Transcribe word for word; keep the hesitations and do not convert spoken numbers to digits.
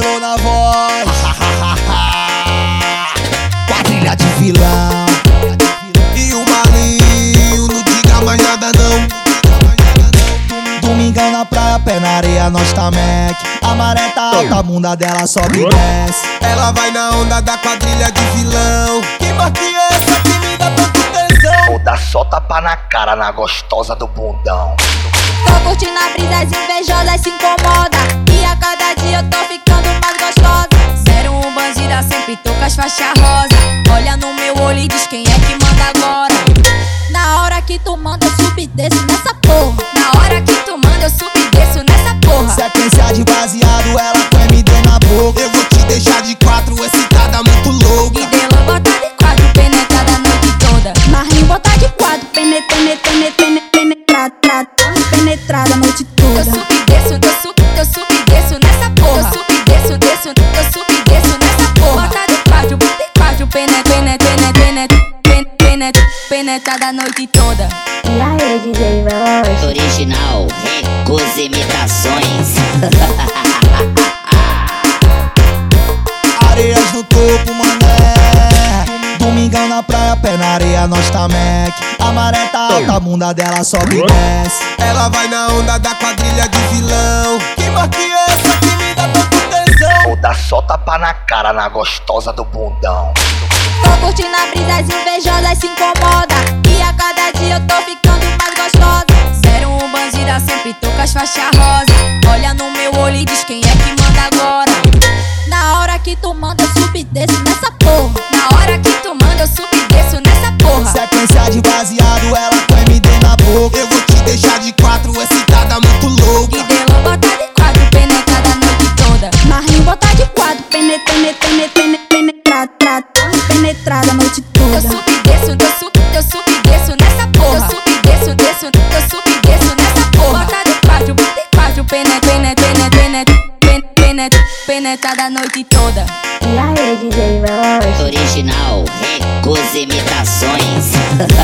Flow na voz. Quadrilha de vilão. E o malinho não diga mais nada não. Domingão na praia, pé na areia, nós tá Mac. A maré tá alta, a bunda dela sobe e desce. Ela vai na onda da quadrilha de vilão. Que marca é essa que me dá tanto tesão? Vou dar só tapa na cara na gostosa do bundão. Tô curtindo a brisa, as invejosas se incomoda. E a cada dia eu tô ficando mais gostosa. Zero um bandida, sempre tô com as faixas rosa. Olha no meu olho e diz quem é que manda agora. Na hora que tu manda, eu subo e desço nessa porra. Na hora que tu manda, eu subo e desço nessa porra. Sequência de baseado, ela com M D na boca. Eu vou te deixar de quatro, excitada, muito louca. E Delon bota de quatro, penetrada a noite toda. Marrinho bota de quatro, penetra, penetra, penetra, penetrada, penetrada a noite toda. Eu subo e desço, eu subo, eu subo e desço nessa porra. Eu subo e desço, desço, eu subo e desço nessa porra. Bota de quatro, de quatro, penetra, penetra, penetra, penetra, penetrada a noite toda. E aí, D J Veloz? Original, recusa imitações. Areias no topo, mané. Domingão na praia, pé na areia, nós tá Mac. A maré tá alta, a bunda dela sobe e desce. Ela vai na onda da quadrilha de vilão. Que marca é essa que me dá tanto tesão? Vou dar só tapa na cara na gostosa do bundão. Tô curtindo a brisa, as invejosas se incomoda. E a cada dia eu tô ficando mais gostosa. Zero um bandida, sempre tô com as faixas rosa. Olha no meu olho e diz quem é que manda agora. Na hora que tu manda, eu subo e desço nessa porra. Na hora que tu manda, eu subo e desço nessa porra. Sequência de baseado, ela com M D na boca. Eu vou te deixar de quatro, excitada, muito louca. E Delon bota de quatro, penetrada a noite toda. Marrinho bota de quatro, penetra, penetra, penetra, penetrada, penetrada a noite toda. Eu subo e desço, eu subo, eu subo e desço nessa porra. Eu subo e desço, desço, eu subo e desço nessa porra. Bota de quatro, de quatro, penetra, penetra, penetra, penetra, penetrada a noite toda. E aí, D J Veloz? Original, recusa imitações.